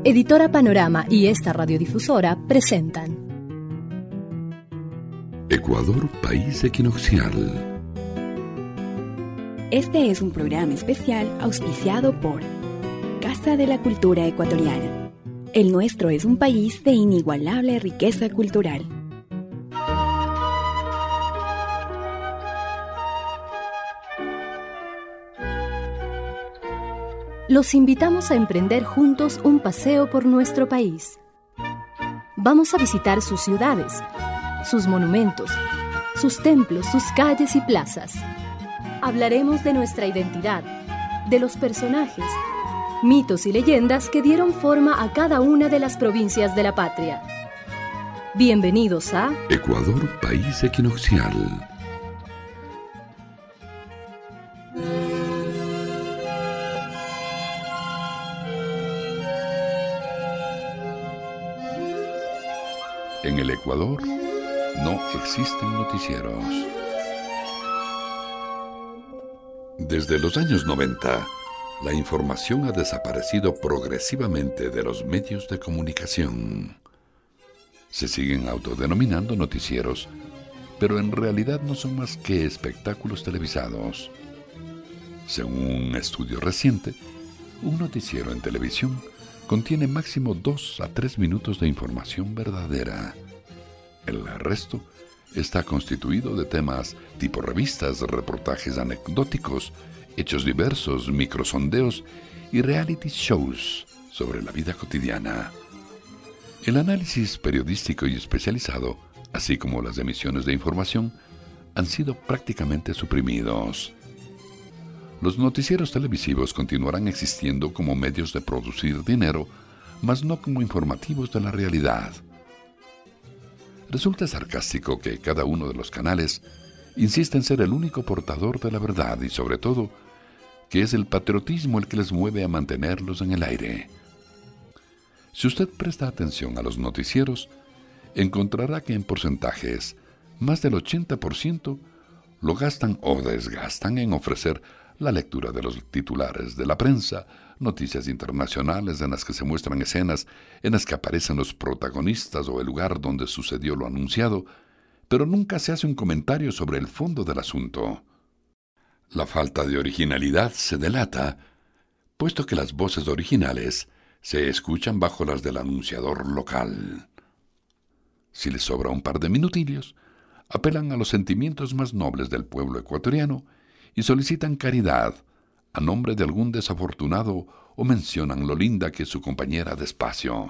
Editora Panorama y esta radiodifusora presentan Ecuador, país equinoccial. Este es un programa especial auspiciado por Casa de la Cultura Ecuatoriana. El nuestro es un país de inigualable riqueza cultural. Los invitamos a emprender juntos un paseo por nuestro país. Vamos a visitar sus ciudades, sus monumentos, sus templos, sus calles y plazas. Hablaremos de nuestra identidad, de los personajes, mitos y leyendas que dieron forma a cada una de las provincias de la patria. Bienvenidos a Ecuador, país equinoccial. En el Ecuador no existen noticieros. Desde los años 90, la información ha desaparecido progresivamente de los medios de comunicación. Se siguen autodenominando noticieros, pero en realidad no son más que espectáculos televisados. Según un estudio reciente, un noticiero en televisión contiene máximo 2 a 3 minutos de información verdadera. El resto está constituido de temas tipo revistas, reportajes anecdóticos, hechos diversos, microsondeos y reality shows sobre la vida cotidiana. El análisis periodístico y especializado, así como las emisiones de información, han sido prácticamente suprimidos. Los noticieros televisivos continuarán existiendo como medios de producir dinero, mas no como informativos de la realidad. Resulta sarcástico que cada uno de los canales insiste en ser el único portador de la verdad y, sobre todo, que es el patriotismo el que les mueve a mantenerlos en el aire. Si usted presta atención a los noticieros, encontrará que en porcentajes, más del 80% lo gastan o desgastan en ofrecer la lectura de los titulares de la prensa, noticias internacionales en las que se muestran escenas en las que aparecen los protagonistas o el lugar donde sucedió lo anunciado, pero nunca se hace un comentario sobre el fondo del asunto. La falta de originalidad se delata, puesto que las voces originales se escuchan bajo las del anunciador local. Si les sobra un par de minutillos, apelan a los sentimientos más nobles del pueblo ecuatoriano y solicitan caridad a nombre de algún desafortunado o mencionan lo linda que es su compañera de espacio.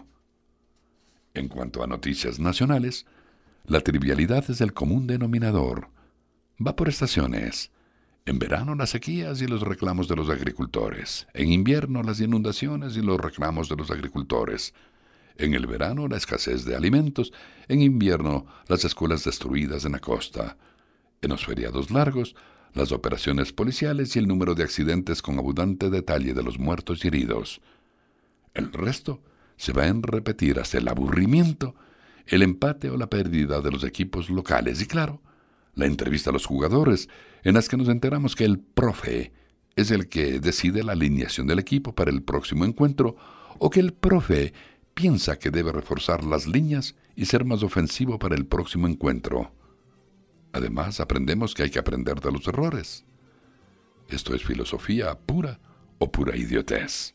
En cuanto a noticias nacionales, la trivialidad es el común denominador. Va por estaciones. En verano las sequías y los reclamos de los agricultores. En invierno las inundaciones y los reclamos de los agricultores. En el verano la escasez de alimentos. En invierno las escuelas destruidas en la costa. En los feriados largos, las operaciones policiales y el número de accidentes con abundante detalle de los muertos y heridos. El resto se va a repetir hasta el aburrimiento, el empate o la pérdida de los equipos locales y, claro, la entrevista a los jugadores, en las que nos enteramos que el profe es el que decide la alineación del equipo para el próximo encuentro o que el profe piensa que debe reforzar las líneas y ser más ofensivo para el próximo encuentro. Además, aprendemos que hay que aprender de los errores. Esto es filosofía pura o pura idiotez.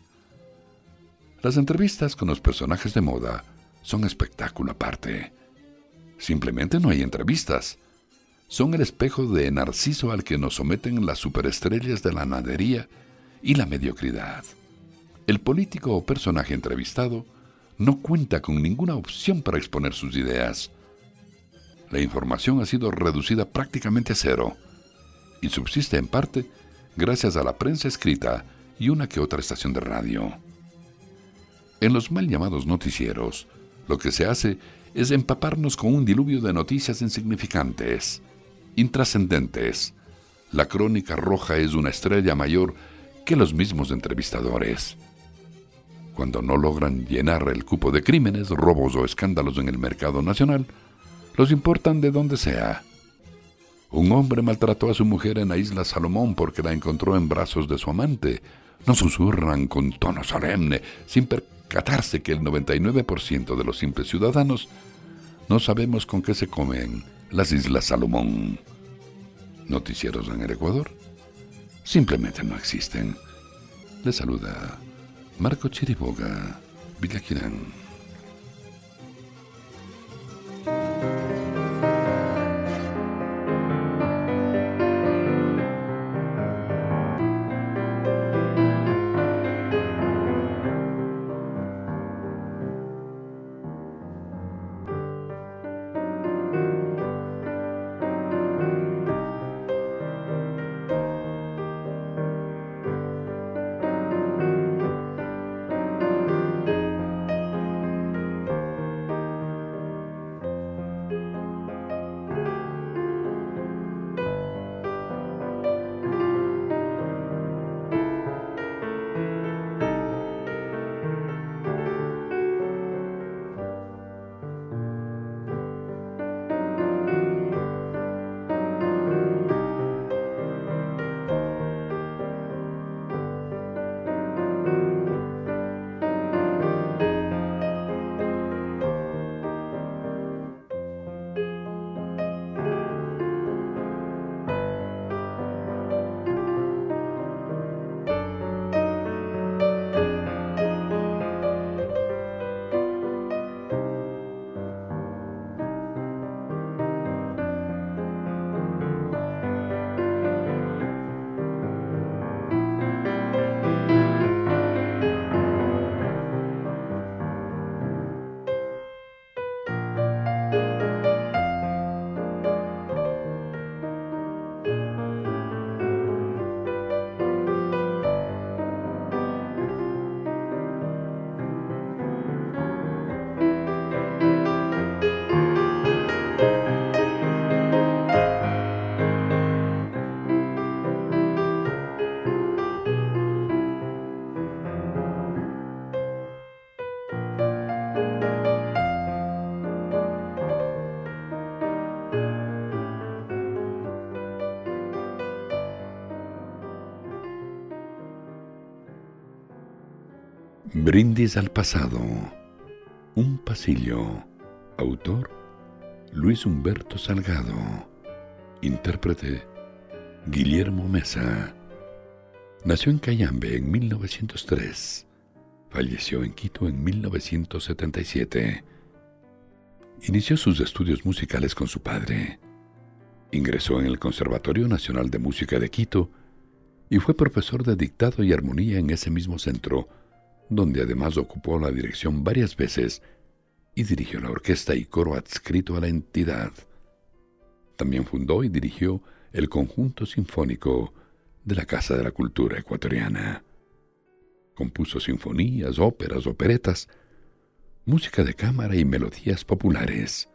Las entrevistas con los personajes de moda son espectáculo aparte. Simplemente no hay entrevistas. Son el espejo de Narciso al que nos someten las superestrellas de la nadería y la mediocridad. El político o personaje entrevistado no cuenta con ninguna opción para exponer sus ideas. La información ha sido reducida prácticamente a cero y subsiste en parte gracias a la prensa escrita y una que otra estación de radio. En los mal llamados noticieros, lo que se hace es empaparnos con un diluvio de noticias insignificantes, intrascendentes. La crónica roja es una estrella mayor que los mismos entrevistadores. Cuando no logran llenar el cupo de crímenes, robos o escándalos en el mercado nacional, los importan de donde sea. Un hombre maltrató a su mujer en la isla Salomón porque la encontró en brazos de su amante. Nos susurran con tono solemne, sin percatarse que el 99% de los simples ciudadanos no sabemos con qué se comen las Islas Salomón. ¿Noticieros en el Ecuador? Simplemente no existen. Les saluda Marco Chiriboga, Villaquirán. Brindis al pasado. Un pasillo. Autor: Luis Humberto Salgado. Intérprete: Guillermo Mesa. Nació en Cayambe en 1903. Falleció en Quito en 1977. Inició sus estudios musicales con su padre. Ingresó en el Conservatorio Nacional de Música de Quito y fue profesor de dictado y armonía en ese mismo centro, donde además ocupó la dirección varias veces y dirigió la orquesta y coro adscrito a la entidad. También fundó y dirigió el Conjunto Sinfónico de la Casa de la Cultura Ecuatoriana. Compuso sinfonías, óperas, operetas, música de cámara y melodías populares.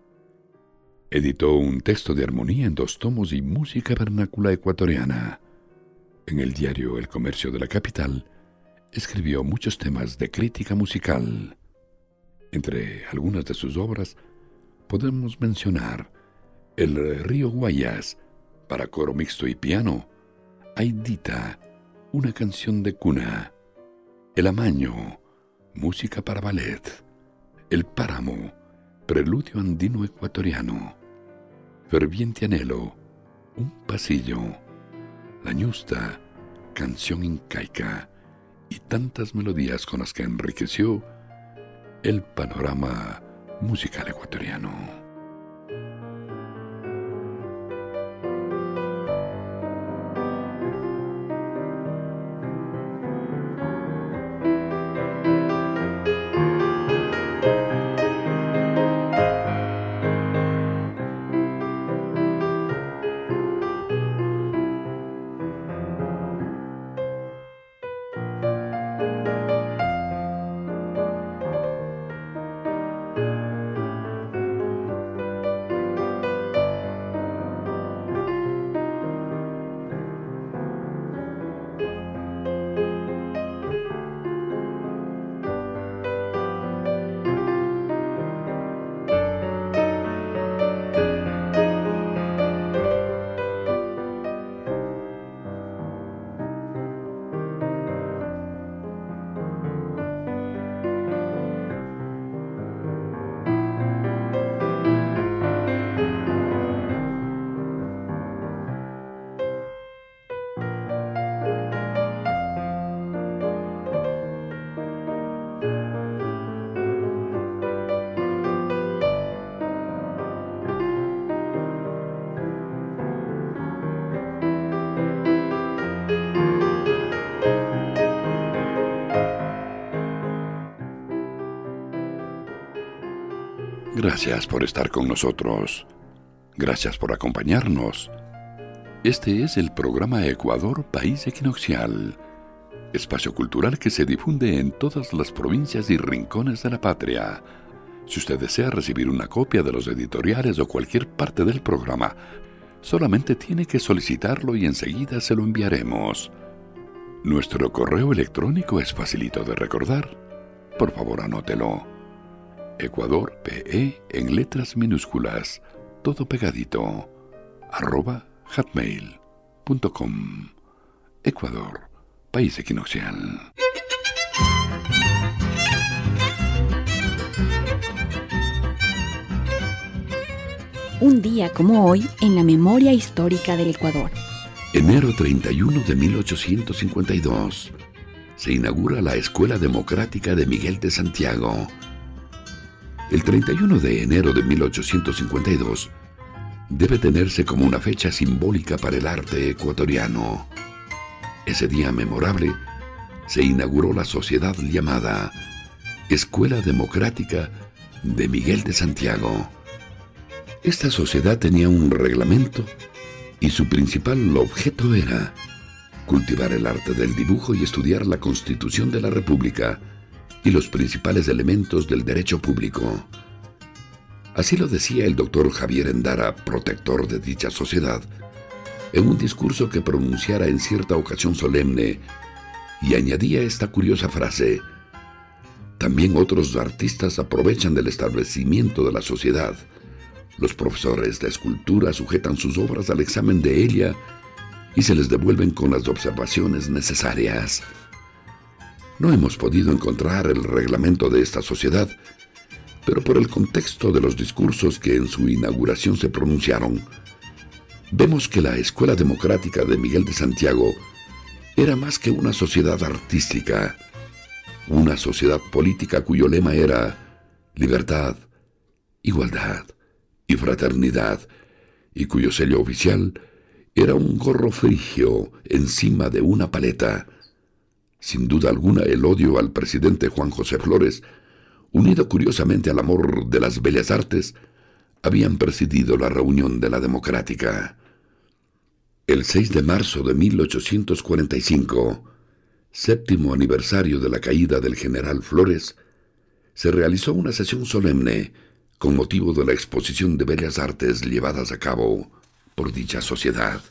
Editó un texto de armonía en 2 tomos y música vernácula ecuatoriana. En el diario El Comercio de la capital, escribió muchos temas de crítica musical. Entre algunas de sus obras podemos mencionar El Río Guayas, para coro mixto y piano; Aidita, una canción de cuna; El Amaño, música para ballet; El Páramo, preludio andino ecuatoriano; Ferviente Anhelo, un pasillo; La Ñusta, canción incaica; y tantas melodías con las que enriqueció el panorama musical ecuatoriano. Gracias por estar con nosotros. Gracias por acompañarnos. Este es el programa Ecuador, País Equinoccial, espacio cultural que se difunde en todas las provincias y rincones de la patria. Si usted desea recibir una copia de los editoriales o cualquier parte del programa, solamente tiene que solicitarlo y enseguida se lo enviaremos. Nuestro correo electrónico es facilito de recordar. Por favor, anótelo. Ecuador PE en letras minúsculas, todo pegadito, @hotmail.com. Ecuador, País Equinoccial. Un día como hoy en la memoria histórica del Ecuador. Enero 31 de 1852. Se inaugura la Escuela Democrática de Miguel de Santiago. El 31 de enero de 1852 debe tenerse como una fecha simbólica para el arte ecuatoriano. Ese día memorable se inauguró la sociedad llamada Escuela Democrática de Miguel de Santiago. Esta sociedad tenía un reglamento y su principal objeto era cultivar el arte del dibujo y estudiar la Constitución de la República y los principales elementos del derecho público. Así lo decía el doctor Javier Endara, protector de dicha sociedad, en un discurso que pronunciara en cierta ocasión solemne, y añadía esta curiosa frase: también otros artistas aprovechan del establecimiento de la sociedad. Los profesores de escultura sujetan sus obras al examen de ella y se les devuelven con las observaciones necesarias. No hemos podido encontrar el reglamento de esta sociedad, pero por el contexto de los discursos que en su inauguración se pronunciaron, vemos que la Escuela Democrática de Miguel de Santiago era más que una sociedad artística, una sociedad política cuyo lema era libertad, igualdad y fraternidad, y cuyo sello oficial era un gorro frigio encima de una paleta. Sin duda alguna, el odio al presidente Juan José Flores, unido curiosamente al amor de las bellas artes, habían presidido la reunión de la Democrática. El 6 de marzo de 1845, séptimo aniversario de la caída del general Flores, se realizó una sesión solemne con motivo de la exposición de bellas artes llevadas a cabo por dicha sociedad.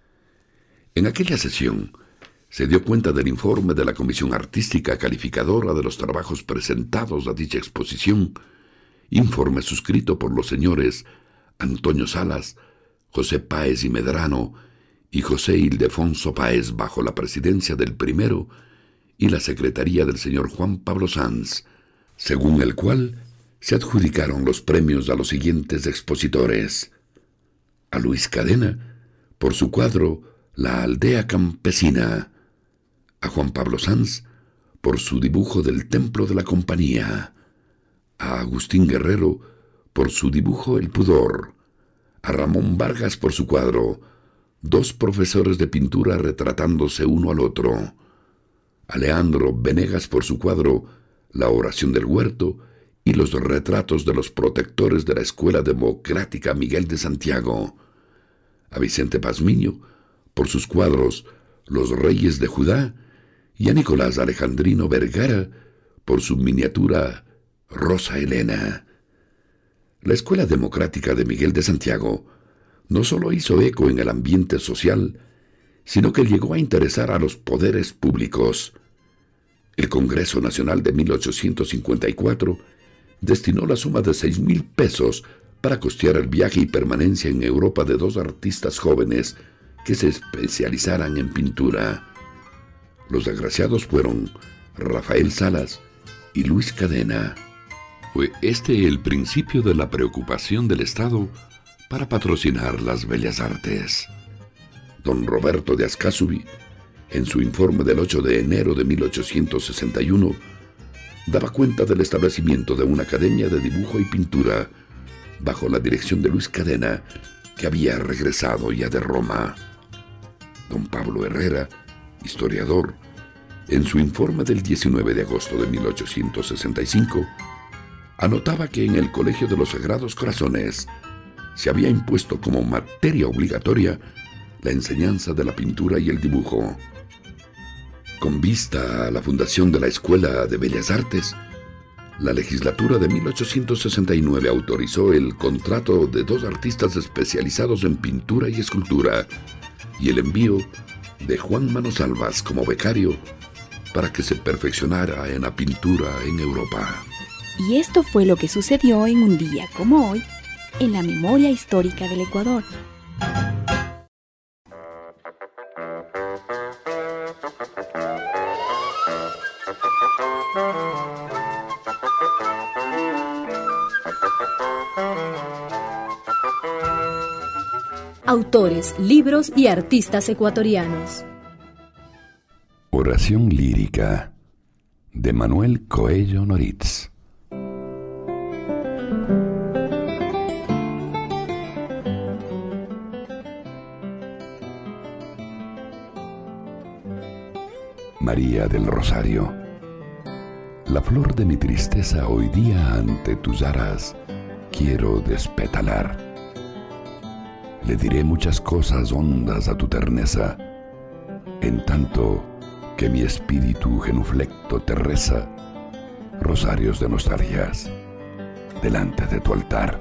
En aquella sesión se dio cuenta del informe de la Comisión Artística Calificadora de los trabajos presentados a dicha exposición, informe suscrito por los señores Antonio Salas, José Páez y Medrano y José Ildefonso Páez bajo la presidencia del primero y la secretaría del señor Juan Pablo Sanz, según el cual se adjudicaron los premios a los siguientes expositores: a Luis Cadena por su cuadro La aldea campesina, a Juan Pablo Sanz por su dibujo del Templo de la Compañía, a Agustín Guerrero por su dibujo El Pudor, a Ramón Vargas por su cuadro Dos profesores de pintura retratándose uno al otro, a Leandro Venegas por su cuadro La oración del huerto y los retratos de los protectores de la Escuela Democrática Miguel de Santiago, a Vicente Pazmiño por sus cuadros Los Reyes de Judá y a Nicolás Alejandrino Vergara por su miniatura Rosa Elena. La Escuela Democrática de Miguel de Santiago no solo hizo eco en el ambiente social, sino que llegó a interesar a los poderes públicos. El Congreso Nacional de 1854 destinó la suma de 6,000 pesos para costear el viaje y permanencia en Europa de 2 artistas jóvenes que se especializaran en pintura. Los agraciados fueron Rafael Salas y Luis Cadena. Fue este el principio de la preocupación del Estado para patrocinar las bellas artes. Don Roberto de Ascasubi, en su informe del 8 de enero de 1861, daba cuenta del establecimiento de una academia de dibujo y pintura bajo la dirección de Luis Cadena, que había regresado ya de Roma. Don Pablo Herrera, historiador, en su informe del 19 de agosto de 1865, anotaba que en el Colegio de los Sagrados Corazones se había impuesto como materia obligatoria la enseñanza de la pintura y el dibujo. Con vista a la fundación de la Escuela de Bellas Artes, la legislatura de 1869 autorizó el contrato de 2 artistas especializados en pintura y escultura y el envío de Juan Manosalvas como becario para que se perfeccionara en la pintura en Europa. Y esto fue lo que sucedió en un día como hoy en la memoria histórica del Ecuador. Autores, libros y artistas ecuatorianos. Oración lírica de Manuel Coello Noritz. María del Rosario, la flor de mi tristeza hoy día ante tus aras quiero despetalar. Le diré muchas cosas hondas a tu terneza, en tanto que mi espíritu genuflecto te reza rosarios de nostalgias delante de tu altar.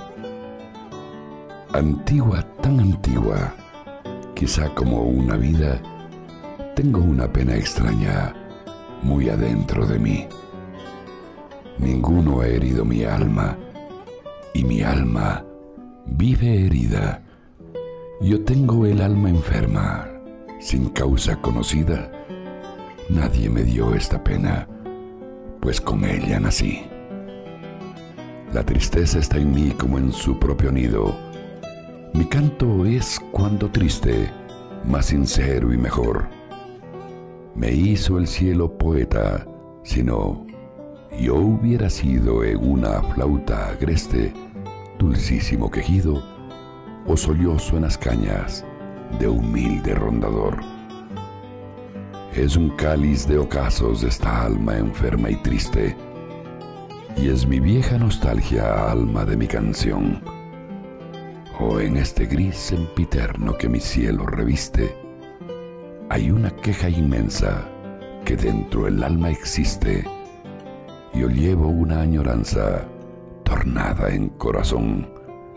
Antigua, tan antigua, quizá como una vida, tengo una pena extraña muy adentro de mí. Ninguno ha herido mi alma, y mi alma vive herida. Yo tengo el alma enferma, sin causa conocida. Nadie me dio esta pena, pues con ella nací. La tristeza está en mí como en su propio nido. Mi canto es, cuando triste, más sincero y mejor. Me hizo el cielo poeta, si no, yo hubiera sido en una flauta agreste, dulcísimo quejido, o sollozo en las cañas de humilde rondador. Es un cáliz de ocasos esta alma enferma y triste, y es mi vieja nostalgia alma de mi canción. Oh, en este gris sempiterno que mi cielo reviste, hay una queja inmensa que dentro el alma existe. Yo llevo una añoranza tornada en corazón.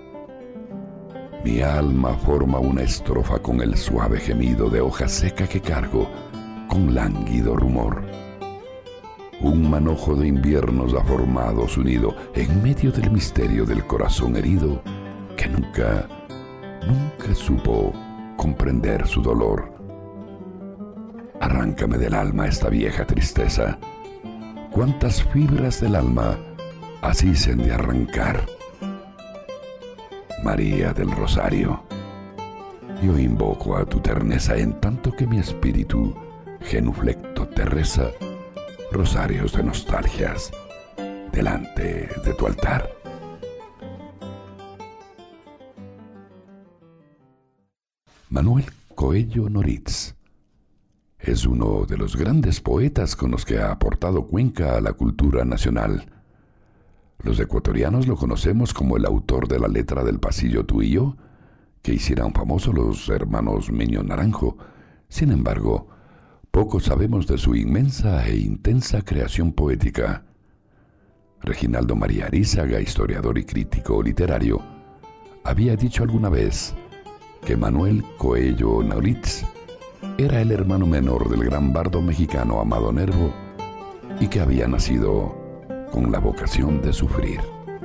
Mi alma forma una estrofa con el suave gemido de hoja seca que cargo con lánguido rumor. Un manojo de inviernos ha formado su nido en medio del misterio del corazón herido que nunca supo comprender su dolor. Arráncame del alma esta vieja tristeza. ¿Cuántas fibras del alma así se han de arrancar? María del Rosario, yo invoco a tu terneza en tanto que mi espíritu genuflecto te reza rosarios de nostalgias delante de tu altar. Manuel Coello Noritz es uno de los grandes poetas con los que ha aportado Cuenca a la cultura nacional. Los ecuatorianos lo conocemos como el autor de la letra del Pasillo Tú y Yo, que hicieran famosos los hermanos Miño Naranjo. Sin embargo, poco sabemos de su inmensa e intensa creación poética. Reginaldo María Arízaga, historiador y crítico literario, había dicho alguna vez que Manuel Coello Noritz era el hermano menor del gran bardo mexicano Amado Nervo y que había nacido con la vocación de sufrir.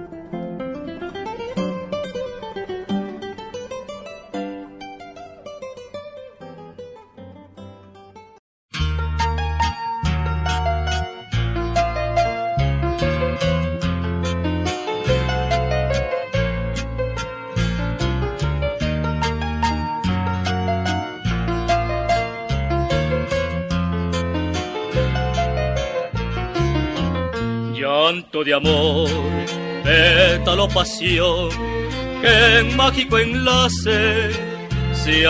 Llanto de amor, pétalo pasión, que en mágico enlace se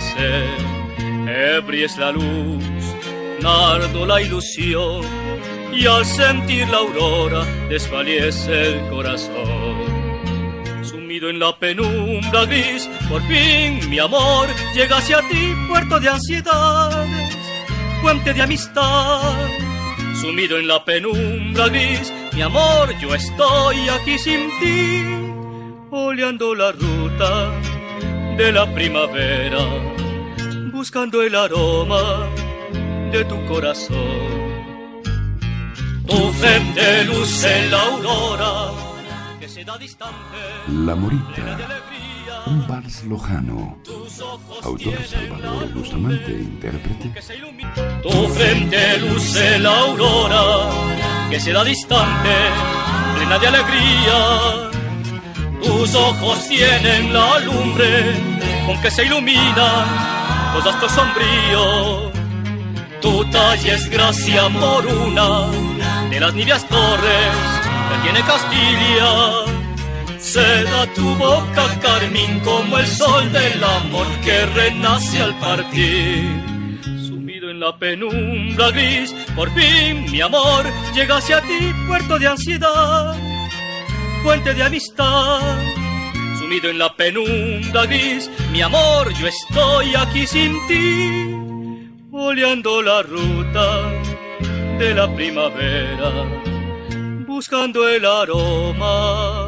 adormece. Ebria es la luz, nardo la ilusión, y al sentir la aurora desfallece el corazón. Sumido en la penumbra gris, por fin mi amor llega hacia ti, puerto de ansiedades, fuente de amistad. Sumido en la penumbra gris, mi amor, yo estoy aquí sin ti, oleando la ruta de la primavera, buscando el aroma de tu corazón. Tu frente luce la aurora que se da distante. La Morita, un vals lojano. Autor Salvador Bustamante, intérprete. Tu frente luce la aurora que se da distante, plena de alegría. Tus ojos tienen la lumbre con que se iluminan los astros sombríos. Tu talla es gracia moruna de las niveas torres que tiene Castilla. Seda tu boca carmín como el sol del amor que renace al partir. Sumido en la penumbra gris, por fin mi amor llega hacia ti, puerto de ansiedad, fuente de amistad. Sumido en la penumbra gris, mi amor, yo estoy aquí sin ti, oleando la ruta de la primavera, buscando el aroma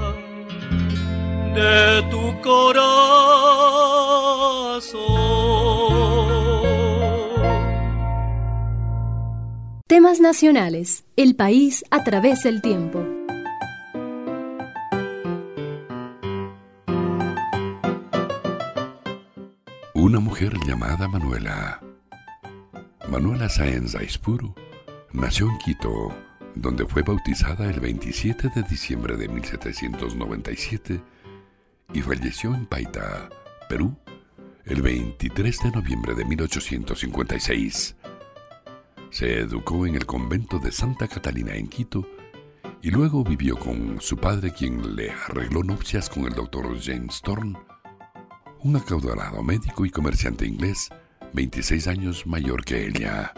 de tu corazón. Temas nacionales. El país a través del tiempo. Una mujer llamada Manuela. Manuela Sáenz Aispuru nació en Quito, donde fue bautizada el 27 de diciembre de 1797 y falleció en Paita, Perú, el 23 de noviembre de 1856. Se educó en el convento de Santa Catalina en Quito y luego vivió con su padre, quien le arregló nupcias con el doctor James Thorne, un acaudalado médico y comerciante inglés, 26 años mayor que ella.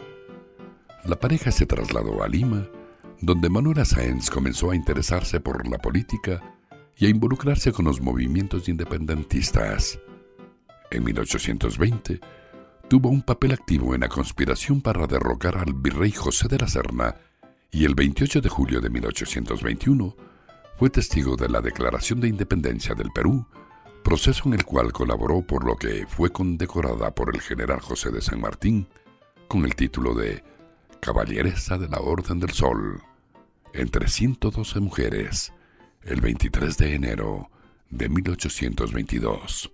La pareja se trasladó a Lima, donde Manuela Sáenz comenzó a interesarse por la política y a involucrarse con los movimientos independentistas. En 1820, tuvo un papel activo en la conspiración para derrocar al virrey José de la Serna y el 28 de julio de 1821 fue testigo de la Declaración de Independencia del Perú, proceso en el cual colaboró, por lo que fue condecorada por el general José de San Martín con el título de Caballeresa de la Orden del Sol, entre 112 mujeres, el 23 de enero de 1822.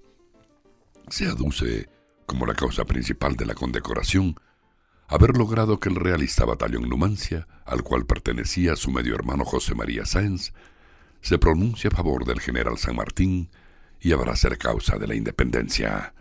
Se aduce como la causa principal de la condecoración haber logrado que el realista batallón Numancia, al cual pertenecía su medio hermano José María Sáenz, se pronuncie a favor del general San Martín y abrace causa de la independencia.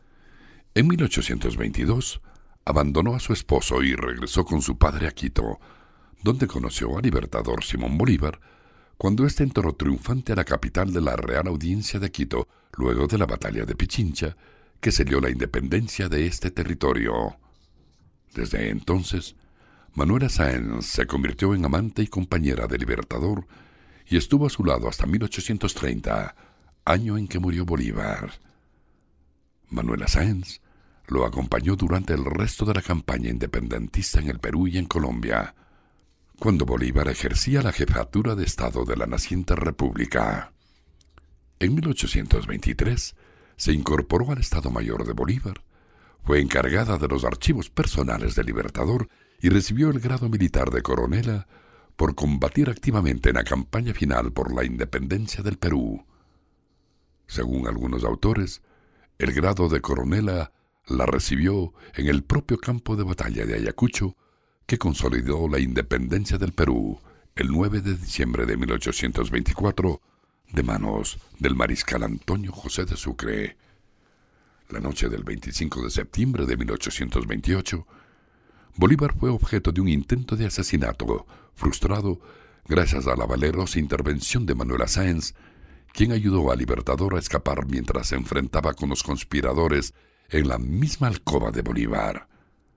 En 1822 abandonó a su esposo y regresó con su padre a Quito, donde conoció al libertador Simón Bolívar, cuando éste entró triunfante a la capital de la Real Audiencia de Quito, luego de la batalla de Pichincha, que selló la independencia de este territorio. Desde entonces, Manuela Sáenz se convirtió en amante y compañera del libertador y estuvo a su lado hasta 1830, año en que murió Bolívar. Manuela Sáenz lo acompañó durante el resto de la campaña independentista en el Perú y en Colombia, cuando Bolívar ejercía la jefatura de Estado de la naciente República. En 1823 se incorporó al Estado Mayor de Bolívar, fue encargada de los archivos personales del libertador y recibió el grado militar de coronela por combatir activamente en la campaña final por la independencia del Perú. Según algunos autores, el grado de coronela la recibió en el propio campo de batalla de Ayacucho, que consolidó la independencia del Perú el 9 de diciembre de 1824 de manos del mariscal Antonio José de Sucre. La noche del 25 de septiembre de 1828, Bolívar fue objeto de un intento de asesinato frustrado gracias a la valerosa intervención de Manuela Sáenz, quien ayudó al libertador a escapar mientras se enfrentaba con los conspiradores en la misma alcoba de Bolívar.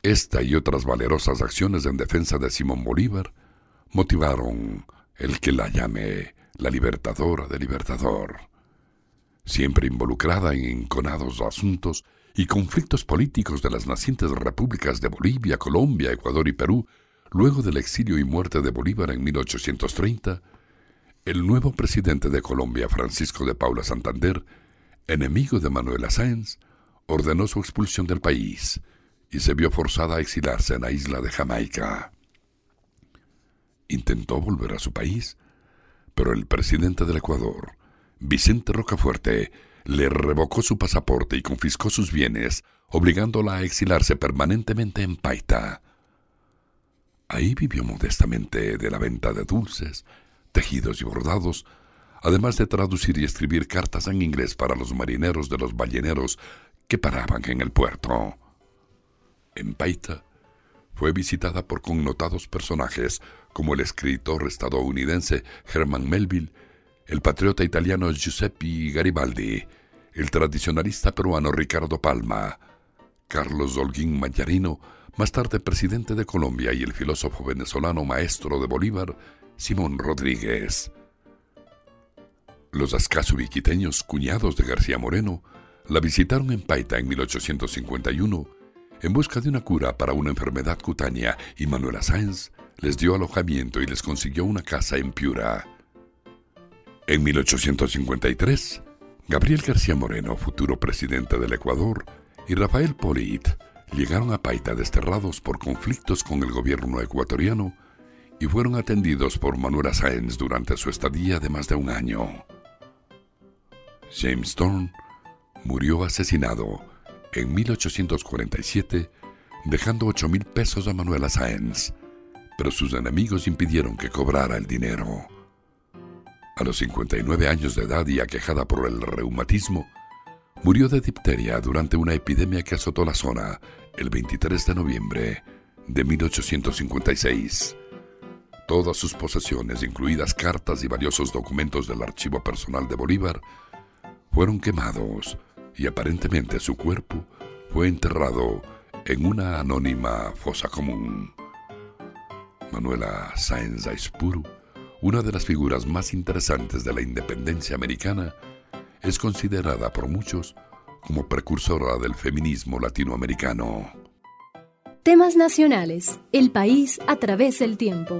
Esta y otras valerosas acciones en defensa de Simón Bolívar motivaron el que la llame la libertadora de Libertador. Siempre involucrada en enconados asuntos y conflictos políticos de las nacientes repúblicas de Bolivia, Colombia, Ecuador y Perú, luego del exilio y muerte de Bolívar en 1830, el nuevo presidente de Colombia, Francisco de Paula Santander, enemigo de Manuela Sáenz, ordenó su expulsión del país y se vio forzada a exilarse en la isla de Jamaica. Intentó volver a su país, pero el presidente del Ecuador, Vicente Rocafuerte, le revocó su pasaporte y confiscó sus bienes, obligándola a exilarse permanentemente en Paita. Ahí vivió modestamente de la venta de dulces, tejidos y bordados, además de traducir y escribir cartas en inglés para los marineros de los balleneros que paraban en el puerto. En Paita fue visitada por connotados personajes como el escritor estadounidense Herman Melville, el patriota italiano Giuseppe Garibaldi, el tradicionalista peruano Ricardo Palma, Carlos Holguín Mayarino, más tarde presidente de Colombia, y el filósofo venezolano maestro de Bolívar, Simón Rodríguez. Los ascazubiquiteños, cuñados de García Moreno, la visitaron en Paita en 1851 en busca de una cura para una enfermedad cutánea, y Manuela Sáenz les dio alojamiento y les consiguió una casa en Piura. En 1853, Gabriel García Moreno, futuro presidente del Ecuador, y Rafael Polit llegaron a Paita desterrados por conflictos con el gobierno ecuatoriano y fueron atendidos por Manuela Sáenz durante su estadía de más de un año. James Thorne murió asesinado en 1847, dejando 8,000 pesos a Manuela Sáenz, pero sus enemigos impidieron que cobrara el dinero. A los 59 años de edad y aquejada por el reumatismo, murió de difteria durante una epidemia que azotó la zona el 23 de noviembre de 1856. Todas sus posesiones, incluidas cartas y valiosos documentos del archivo personal de Bolívar, fueron quemados y aparentemente su cuerpo fue enterrado en una anónima fosa común. Manuela Sáenz Aizpuru, una de las figuras más interesantes de la independencia americana, es considerada por muchos como precursora del feminismo latinoamericano. Temas nacionales. El país a través del tiempo.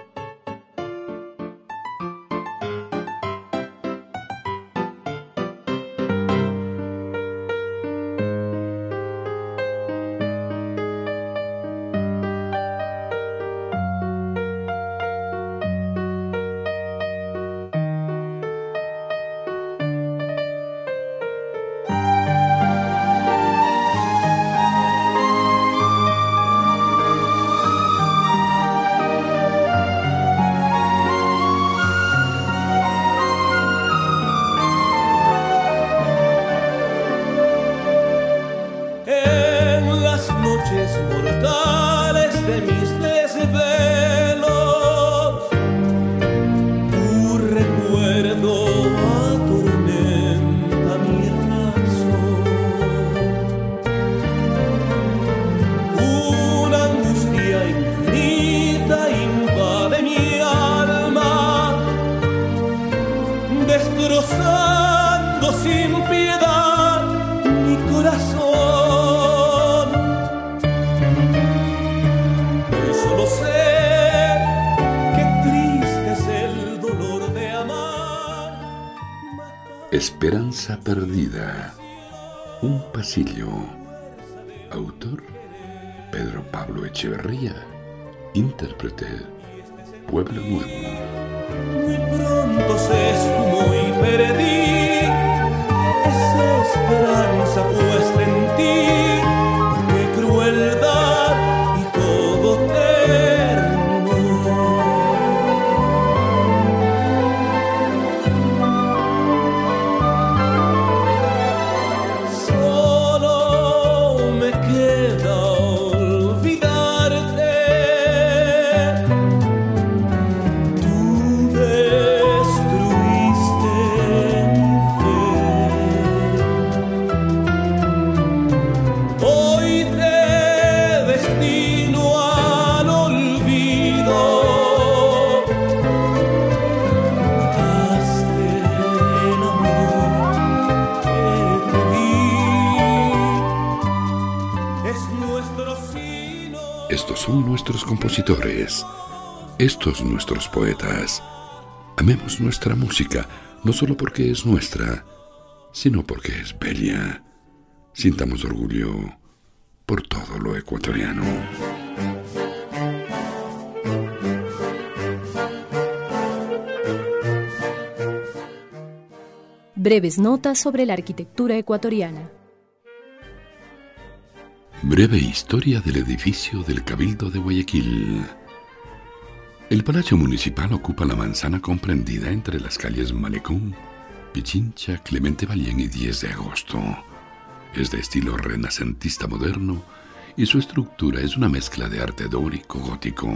Destrozando sin piedad mi corazón. Yo solo sé que triste es el dolor de amar. Esperanza perdida. Un pasillo. Autor: Pedro Pablo Echeverría. Intérprete: Pueblo Nuevo. Muy pronto se esfumó y perdí esa esperanza puesta en ti. ¡Qué crueldad! Y todo terminó. Solo me queda olvidarte. Estos son nuestros compositores, estos nuestros poetas. Amemos nuestra música, no solo porque es nuestra, sino porque es bella. Sintamos orgullo por todo lo ecuatoriano. Breves notas sobre la arquitectura ecuatoriana. Breve historia del edificio del Cabildo de Guayaquil. El Palacio Municipal ocupa la manzana comprendida entre las calles Malecón, Pichincha, Clemente Ballén y 10 de agosto. Es de estilo renacentista moderno y su estructura es una mezcla de arte dórico gótico.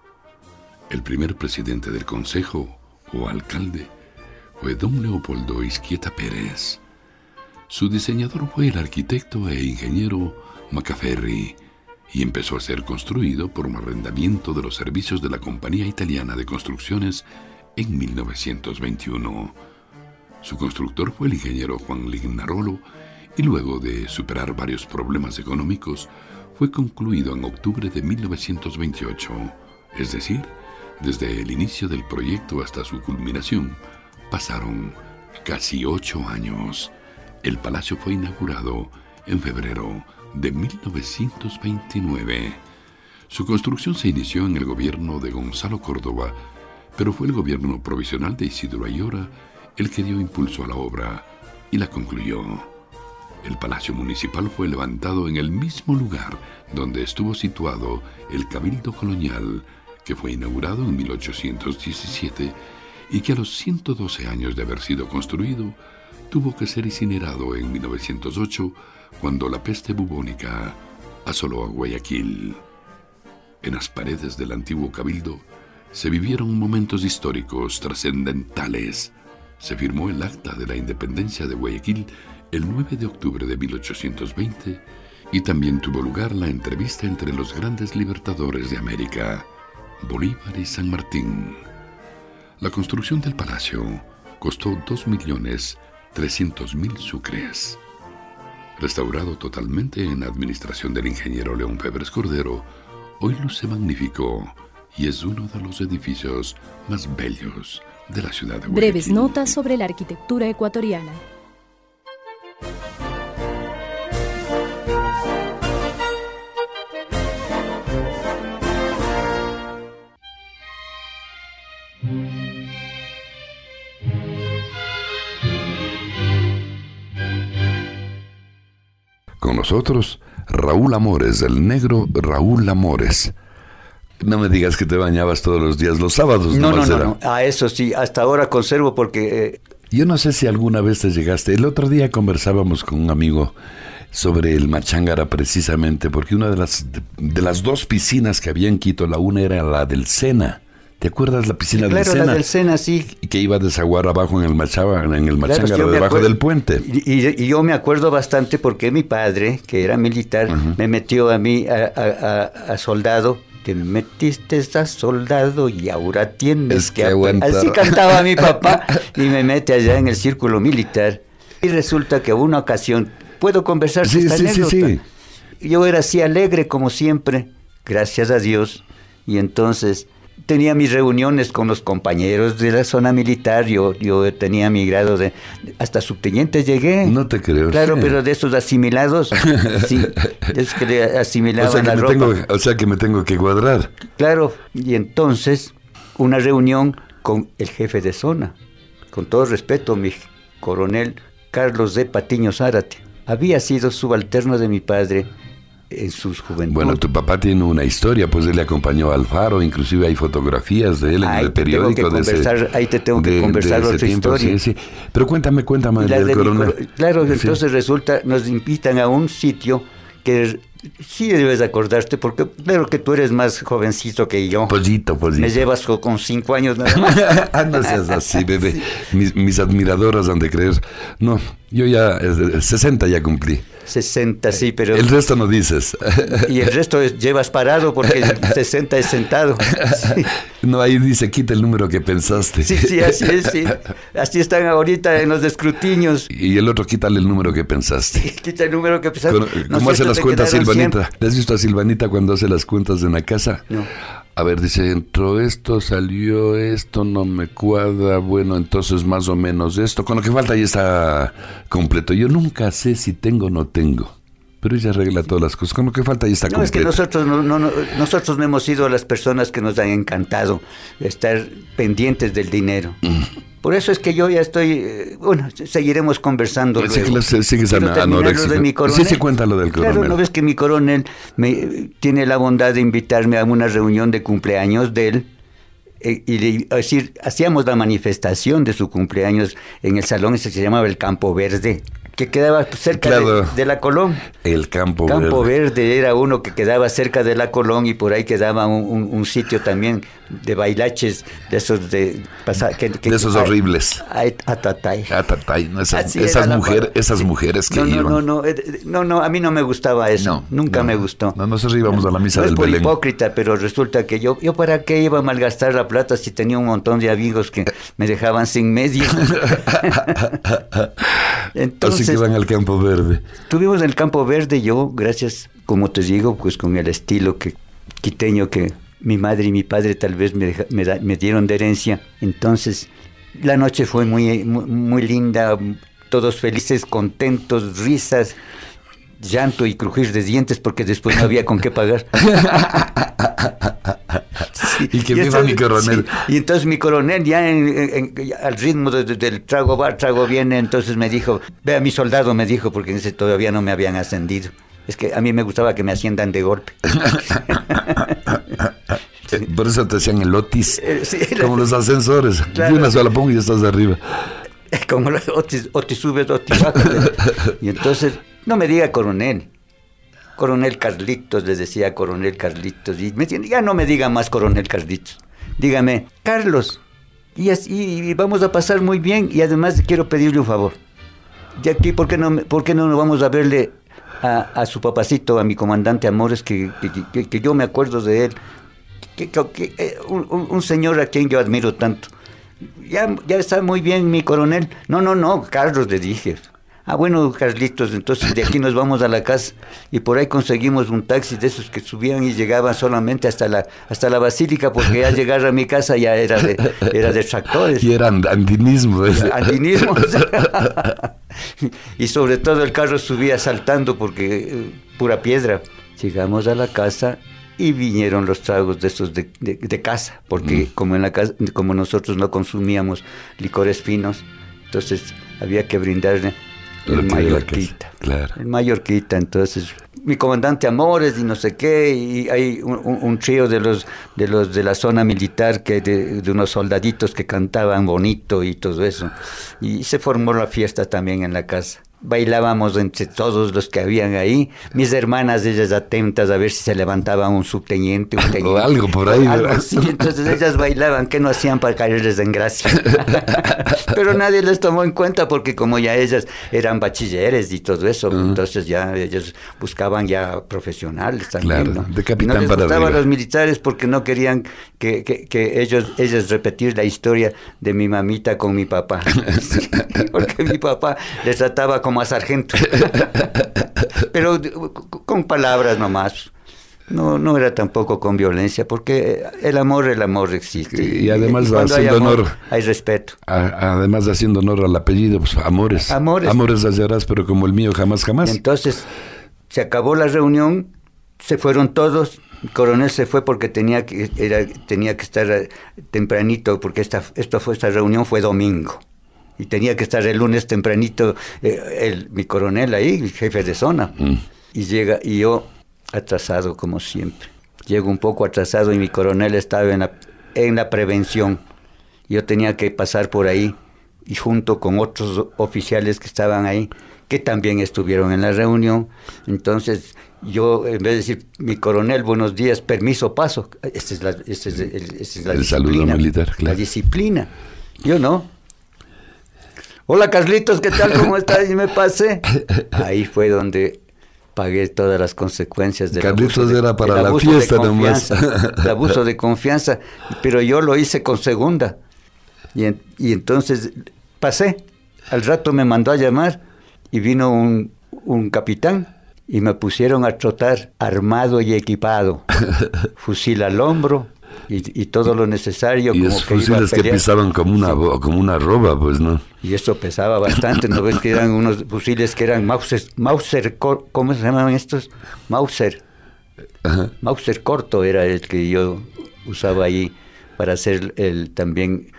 El primer presidente del consejo, o alcalde, fue don Leopoldo Izquieta Pérez. Su diseñador fue el arquitecto e ingeniero Macaferri y empezó a ser construido por un arrendamiento de los servicios de la Compañía Italiana de Construcciones en 1921. Su constructor fue el ingeniero Juan Lignarolo y luego de superar varios problemas económicos fue concluido en octubre de 1928, es decir, desde el inicio del proyecto hasta su culminación, pasaron casi 8 años. El palacio fue inaugurado en febrero de 1929. Su construcción se inició en el gobierno de Gonzalo Córdoba, pero fue el gobierno provisional de Isidro Ayora el que dio impulso a la obra y la concluyó. El Palacio Municipal fue levantado en el mismo lugar donde estuvo situado el Cabildo Colonial, que fue inaugurado en 1817 y que a los 112 años de haber sido construido, tuvo que ser incinerado en 1908 cuando la peste bubónica asoló a Guayaquil. En las paredes del antiguo cabildo se vivieron momentos históricos trascendentales. Se firmó el Acta de la Independencia de Guayaquil el 9 de octubre de 1820 y también tuvo lugar la entrevista entre los grandes libertadores de América, Bolívar y San Martín. La construcción del palacio costó 2.300.000 sucres. Restaurado totalmente en la administración del ingeniero León Febres Cordero, hoy luce magnífico y es uno de los edificios más bellos de la ciudad de Guayaquil. Breves notas sobre la arquitectura ecuatoriana. Con nosotros, Raúl Amores, el negro Raúl Amores. No me digas que te bañabas todos los días, los sábados. No. A eso sí, hasta ahora conservo porque... Yo no sé si alguna vez te llegaste. El otro día conversábamos con un amigo sobre el Machángara precisamente, porque una de las dos piscinas que había en Quito, la una era la del Sena. ¿Te acuerdas la piscina del Sena? Claro, la del Sena, sí. Y que iba a desaguar abajo en el Machángara, Claro, debajo del puente. Y yo me acuerdo bastante porque mi padre, que era militar, me metió a mí a soldado. Te metiste a soldado y ahora tienes que aguantar. Así cantaba mi papá y me mete allá en el círculo militar. Y resulta que una ocasión, ¿puedo conversar esta anécdota? Sí. Yo era así alegre como siempre, gracias a Dios. Y entonces tenía mis reuniones con los compañeros de la zona militar. Yo tenía mi grado de... Hasta subteniente llegué. No te creo. Claro, sí. Pero de esos asimilados, sí, es que le asimilaban la ropa. O sea que me tengo que cuadrar. Claro, y entonces una reunión con el jefe de zona. Con todo respeto, mi coronel Carlos D. Patiño Zárate. Había sido subalterno de mi padre en sus juventudes. Bueno, tu papá tiene una historia, pues él le acompañó al Faro, inclusive hay fotografías de él en el periódico. Ahí te tengo que conversar otra historia. Sí. Pero cuéntame del coronel. Claro, entonces resulta, nos invitan a un sitio que sí debes acordarte, porque claro que tú eres más jovencito que yo. Pollito. Me llevas con 5 años nada más. No seas así, bebé. Sí. Mis admiradoras han de creer. No, yo ya 60 ya cumplí. 60, sí, pero... El resto no dices. Y el resto llevas parado porque 60 es sentado. Sí. No, ahí dice, quita el número que pensaste. Sí, así es, sí. Así están ahorita en los escrutinios. Y el otro, quítale el número que pensaste. Quita el número que pensaste. ¿Cómo hace las cuentas Silvio Silvanita? ¿Le has visto a Silvanita cuando hace las cuentas en la casa? No. A ver, dice, entró esto, salió esto, no me cuadra, bueno, entonces más o menos esto. Con lo que falta ya está completo. Yo nunca sé si tengo o no tengo, pero ella arregla todas las cosas. Con lo que falta ya está completo. Es que nosotros no hemos sido las personas que nos han encantado estar pendientes del dinero. Por eso es que yo ya estoy, seguiremos conversando luego. Sigues anoréxico. Sí, cuenta lo del coronel. Claro, ¿no ves que mi coronel tiene la bondad de invitarme a una reunión de cumpleaños de él? Y decir, hacíamos la manifestación de su cumpleaños en el salón ese que se llamaba el Campo Verde, que quedaba cerca de la Colón. El Campo Verde era uno que quedaba cerca de la Colón, y por ahí quedaba un sitio también de bailaches, de esos de esos horribles. Atatay. No, esas mujeres que iban. No, a mí no me gustaba eso. Nunca me gustó. Nosotros íbamos a la misa del Belén. Belén. Hipócrita, pero resulta que yo para qué iba a malgastar la plata si tenía un montón de amigos que me dejaban sin medio. Entonces, así que van al Campo Verde. Estuvimos en el Campo Verde, yo, gracias, como te digo, pues con el estilo quiteño que mi madre y mi padre tal vez me dieron de herencia. Entonces, la noche fue muy, muy, muy linda, todos felices, contentos, risas, llanto y crujir de dientes porque después no había con qué pagar. Sí, y que viva mi coronel. Sí. Y entonces mi coronel ya al ritmo del trago va, trago viene, entonces me dijo, ve a mi soldado, me dijo, porque ese todavía no me habían ascendido. Es que a mí me gustaba que me asciendan de golpe. Por eso te hacían el Otis, como los ascensores. Claro. De una sola pongo y ya estás arriba. Como los Otis subes, Otis bajas. Y entonces, no me diga coronel. Coronel Carlitos, les decía Coronel Carlitos. Y ya no me diga más Coronel Carlitos. Dígame, Carlos. Y vamos a pasar muy bien. Y además quiero pedirle un favor. De aquí, ¿por qué no nos vamos a verle a su papacito, a mi comandante Amores, que yo me acuerdo de él? Un señor a quien yo admiro tanto. Ya está muy bien, mi coronel. No, Carlos, le dije. Bueno, Carlitos, entonces de aquí nos vamos a la casa, y por ahí conseguimos un taxi de esos que subían y llegaban solamente hasta la basílica, porque ya llegar a mi casa ya era de tractores. Y era andinismo. Andinismo. Y sobre todo el carro subía saltando porque pura piedra. Llegamos a la casa y vinieron los tragos de esos de casa, porque como en la casa, como nosotros no consumíamos licores finos, entonces había que brindarle el Mallorquita. Claro. El Mallorquita, entonces mi comandante Amores y no sé qué, y hay un trío de la zona militar, que de unos soldaditos que cantaban bonito y todo eso, y se formó la fiesta también en la casa. Bailábamos entre todos los que habían ahí, mis hermanas, ellas atentas a ver si se levantaba un subteniente, un teniente, o algo por ahí, algo así. Entonces ellas bailaban, ¿qué no hacían para caerles en gracia? Pero nadie les tomó en cuenta, porque como ya ellas eran bachilleres y todo eso, entonces ya ellos buscaban ya profesionales también, claro, ¿no? De capitán no les para gustaban arriba. Los militares porque no querían que ellas repetir la historia de mi mamita con mi papá. Porque mi papá les trataba como a sargento. Pero con palabras nomás. No era tampoco con violencia, porque el amor existe. Y además haciendo honor, hay respeto. Además haciendo honor al apellido, pues Amores hallarás, pero como el mío jamás. Entonces se acabó la reunión, se fueron todos. El coronel se fue porque tenía que estar tempranito, porque esta reunión fue domingo. Y tenía que estar el lunes tempranito mi coronel ahí, jefe de zona. Y llega, y yo atrasado como siempre. Llego un poco atrasado y mi coronel estaba en la prevención. Yo tenía que pasar por ahí, y junto con otros oficiales que estaban ahí, que también estuvieron en la reunión. Entonces yo, en vez de decir, mi coronel, buenos días, permiso, paso. Esa es la disciplina. Saludo militar, claro. La disciplina. Yo no. Hola, Carlitos, ¿qué tal? ¿Cómo estás? Y me pasé. Ahí fue donde pagué todas las consecuencias del Carlitos era para la fiesta nomás. El abuso de confianza, pero yo lo hice con segunda. Y entonces pasé. Al rato me mandó a llamar y vino un capitán y me pusieron a trotar armado y equipado, fusil al hombro y todo lo necesario. Y como esos que iba a fusiles que pelear. pisaban como una arroba, pues, ¿no? Y eso pesaba bastante, ¿no ves que eran unos fusiles que eran Mauser, ¿cómo se llaman estos? Mauser. Ajá. Mauser corto era el que yo usaba ahí para hacer también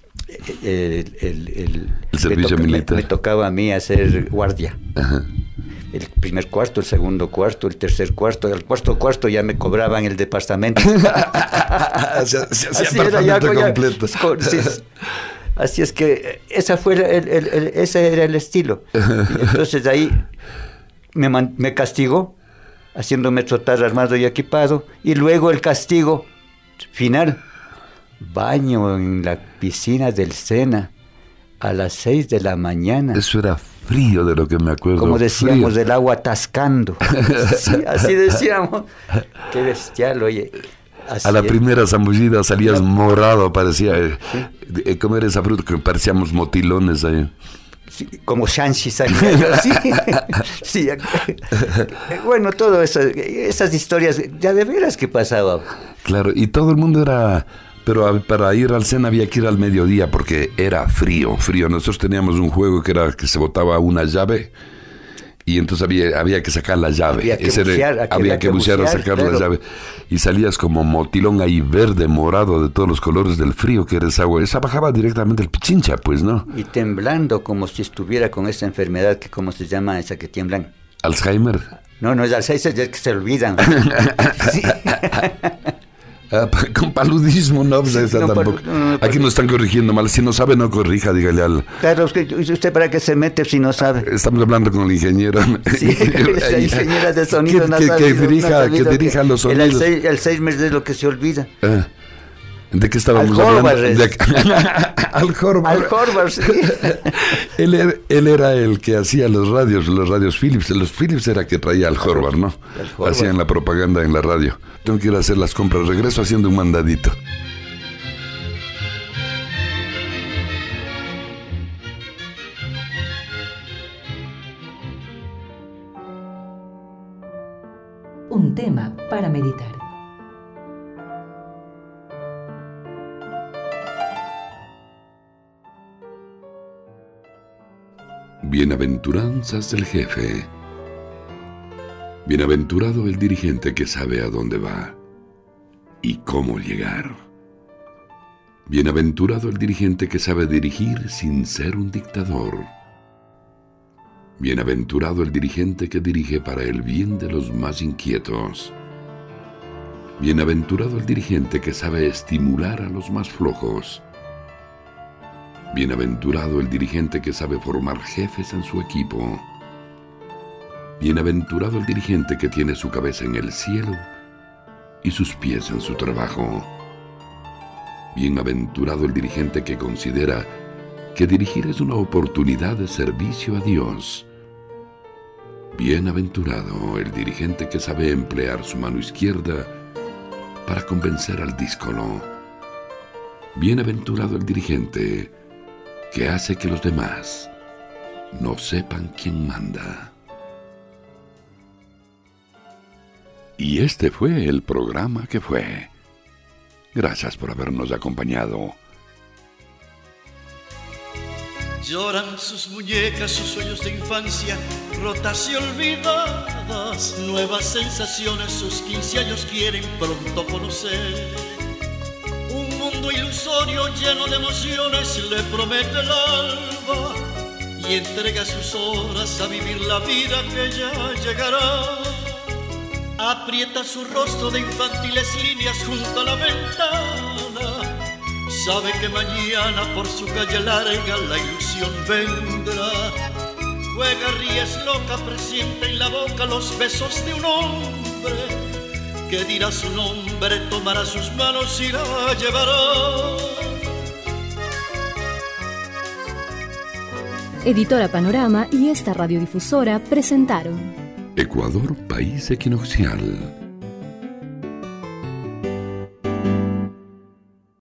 el servicio militar. Me tocaba a mí hacer guardia. Ajá. El primer cuarto, el segundo cuarto, el tercer cuarto, el cuarto cuarto ya me cobraban el departamento. Así era ya completo. Así es que ese era el estilo. Entonces ahí me castigó, haciéndome trotar armado y equipado, y luego el castigo final, baño en la piscina del Sena a las 6 de la mañana. Eso era frío, de lo que me acuerdo. Como decíamos, frío. el agua atascando. Sí, así decíamos. Qué bestial, oye. A la primera zambullida salías morrado, parecía. ¿Cómo era esa fruta? Que parecíamos motilones ahí. Sí, como shanshis. Sí, sí. Bueno, todas esas historias, ya de veras que pasaba. Claro, y todo el mundo era... Pero para ir al Sena había que ir al mediodía porque era frío. Nosotros teníamos un juego que se botaba una llave y entonces había que sacar la llave. Había que bucear a sacar claro. La llave. Y salías como motilón ahí verde, morado, de todos los colores del frío que era esa agua. Esa bajaba directamente el Pichincha, pues, ¿no? Y temblando como si estuviera con esa enfermedad, que ¿cómo se llama esa que tiemblan? ¿Alzheimer? No, es Alzheimer, es que se olvidan. Sí. Con paludismo, no, pues esa tampoco. Aquí nos están corrigiendo mal. Si no sabe, no corrija, dígale al... Claro, ¿usted para qué se mete si no sabe? Estamos hablando con el ingeniero. Sí, la ingeniera de sonido que dirija los sonidos. El Alzheimer es lo que se olvida. ¿De qué estábamos hablando? Al Horvath, sí. Él era el que hacía los radios Philips. Los Philips era que traía al Horvath, ¿no? Hacían la propaganda en la radio. Tengo que ir a hacer las compras. Regreso haciendo un mandadito. Un tema para meditar. Bienaventuranzas del jefe. Bienaventurado el dirigente que sabe a dónde va y cómo llegar. Bienaventurado el dirigente que sabe dirigir sin ser un dictador. Bienaventurado el dirigente que dirige para el bien de los más inquietos. Bienaventurado el dirigente que sabe estimular a los más flojos. Bienaventurado el dirigente que sabe formar jefes en su equipo. Bienaventurado el dirigente que tiene su cabeza en el cielo y sus pies en su trabajo. Bienaventurado el dirigente que considera que dirigir es una oportunidad de servicio a Dios. Bienaventurado el dirigente que sabe emplear su mano izquierda para convencer al díscolo. Bienaventurado el dirigente que hace que los demás no sepan quién manda. Y este fue el programa que fue. Gracias por habernos acompañado. Lloran sus muñecas, sus sueños de infancia, rotas y olvidadas. Nuevas sensaciones, sus 15 años quieren pronto conocer. Un mundo ilusorio lleno de emociones le promete el alba y entrega sus horas a vivir la vida que ya llegará. Aprieta su rostro de infantiles líneas junto a la ventana. Sabe que mañana por su calle larga la ilusión vendrá. Juega, ríe, es loca, presiente en la boca los besos de un hombre que dirá su nombre, tomará sus manos y la llevará. Editora Panorama y esta radiodifusora presentaron Ecuador, país equinoccial.